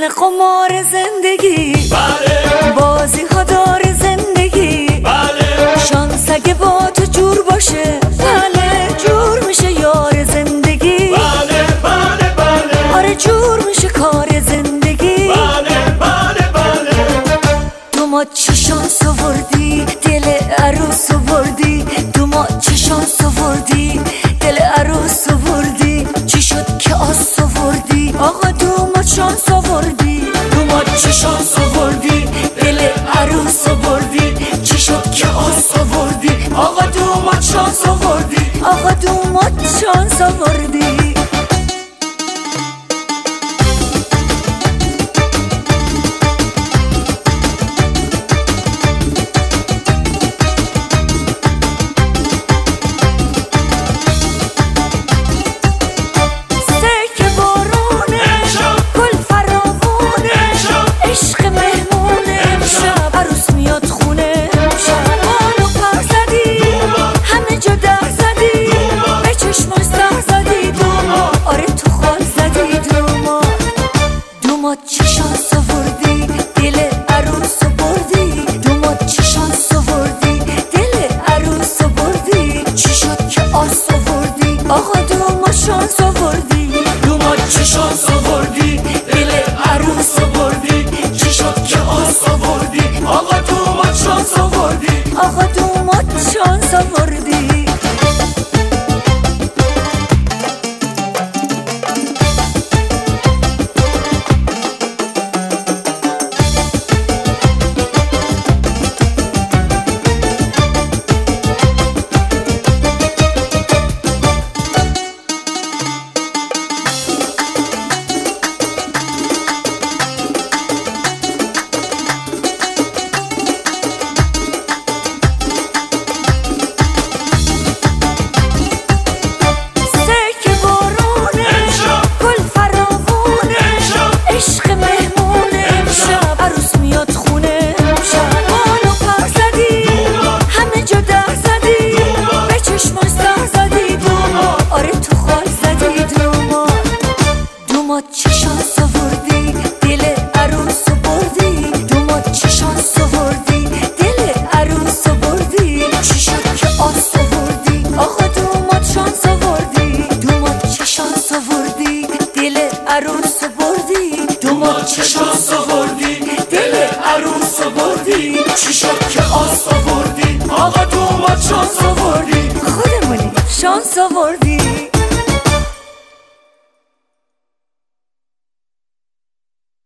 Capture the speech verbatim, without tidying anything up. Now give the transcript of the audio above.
مثل قمار زندگی، بله بازی ها داره زندگی، بله شانس اگه با تو جور باشه، بله جور میشه یار زندگی، بله بله بله آره جور میشه کار زندگی، بله بله بله دو ما چه شانس آوردی، دل عروس آوردی، دو ما چه شانس آوردی، دل عروس آوردی، چی شد که آس آوردی، آقا دو ما شانس آوردی، دو ما چه شانس آوردی، دل عروس آوردی، چی شد که آس آوردی، آقا دو ما شانس آوردی، آقا دو ما شانس آوردی. چه شانس آوردی، دل عروس بردی، دو ما چه شانس آوردی، دل عروس بردی، چی شد که آس آوردی، آقا دو ما شانس آوردی، دو ما چه شانس آوردی، دل عروس بردی، چی شد که آس آوردی، آقا دو ما شانس آوردی، آقا دو ما شانس آوردی. چه شانس آوردی، دل عروس بردی، دو ما چه شانس آوردی، دل عروس بردی، چی شد که آس آوردی، آقا دو ما شانس آوردی، دو ما چه شانس آوردی، دل عروس بردی، دو ما چه شانس آوردی، دل عروس بردی، چی شد که آس آوردی، آقا دو ما شانس آوردی، خودمونی شانس آوردی.